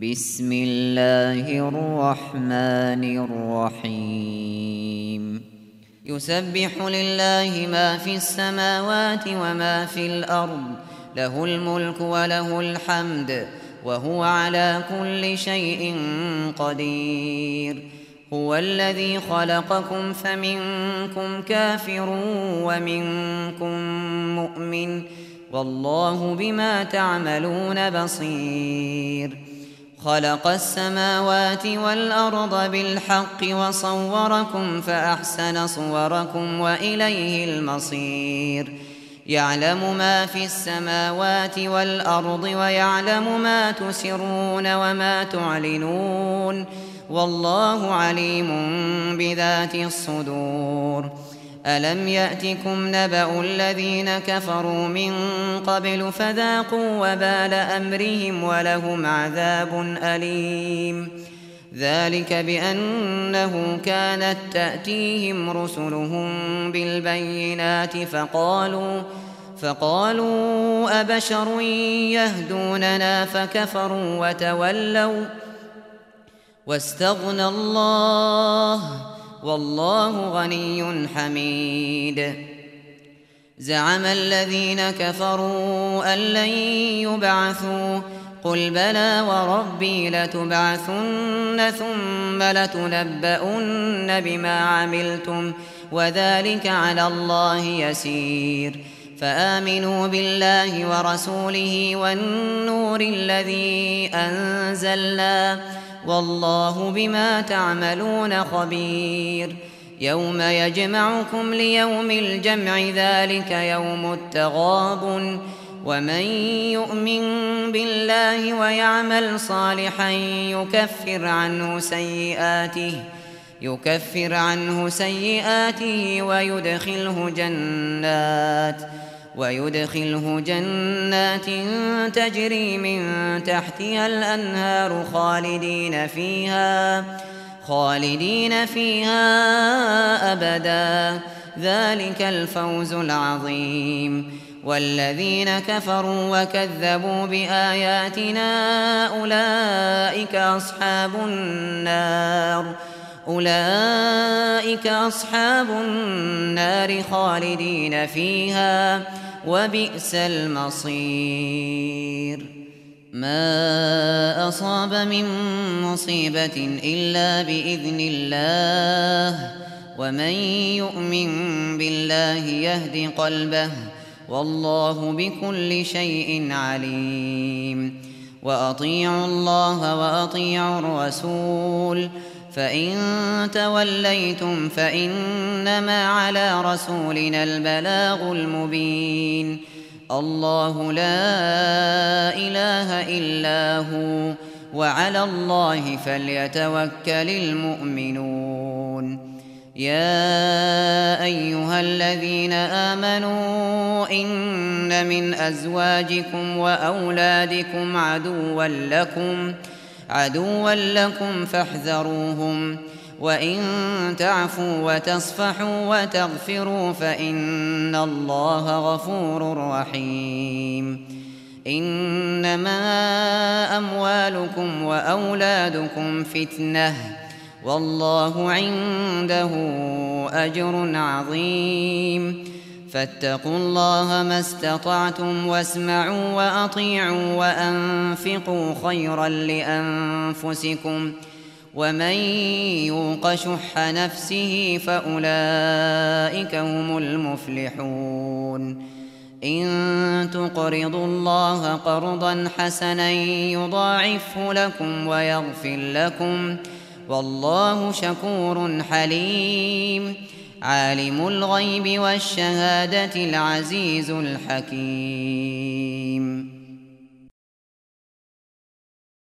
بسم الله الرحمن الرحيم يسبح لله ما في السماوات وما في الأرض له الملك وله الحمد وهو على كل شيء قدير هو الذي خلقكم فمنكم كافر ومنكم مؤمن والله بما تعملون بصير خلق السماوات والأرض بالحق وصوركم فأحسن صوركم وإليه المصير يعلم ما في السماوات والأرض ويعلم ما تسرون وما تعلنون والله عليم بذات الصدور ألم يأتكم نبأ الذين كفروا من قبل فذاقوا وبال أمرهم ولهم عذاب أليم ذلك بأنه كانت تأتيهم رسلهم بالبينات فقالوا أبشر يهدوننا فكفروا وتولوا واستغنى الله والله غني حميد زعم الذين كفروا أن لن يبعثوا قل بلى وربي لتبعثن ثم لتنبؤن بما عملتم وذلك على الله يسير فآمنوا بالله ورسوله والنور الذي أنزلنا والله بما تعملون خبير يوم يجمعكم ليوم الجمع ذلك يوم التغابن ومن يؤمن بالله ويعمل صالحا يكفر عنه سيئاته ويدخله جنات تجري من تحتها الأنهار خالدين فيها أبدا ذلك الفوز العظيم والذين كفروا وكذبوا بآياتنا أولئك أصحاب النار خالدين فيها وبئس المصير ما أصاب من مصيبة إلا بإذن الله ومن يؤمن بالله يهد قلبه والله بكل شيء عليم وأطيعوا الله وأطيعوا الرسول فإن توليتم فإنما على رسولنا البلاغ المبين الله لا إله إلا هو وعلى الله فليتوكل المؤمنون يا أيها الذين آمنوا إن من أزواجكم وأولادكم عدوا لكم فاحذروهم وإن تعفوا وتصفحوا وتغفروا فإن الله غفور رحيم إنما أموالكم وأولادكم فتنة والله عنده أجر عظيم فاتقوا الله ما استطعتم واسمعوا وأطيعوا وأنفقوا خيرا لأنفسكم ومن يوق شح نفسه فأولئك هم المفلحون إن تقرضوا الله قرضا حسنا يضاعفه لكم ويغفر لكم والله شكور حليم عالم الغيب والشهادة العزيز الحكيم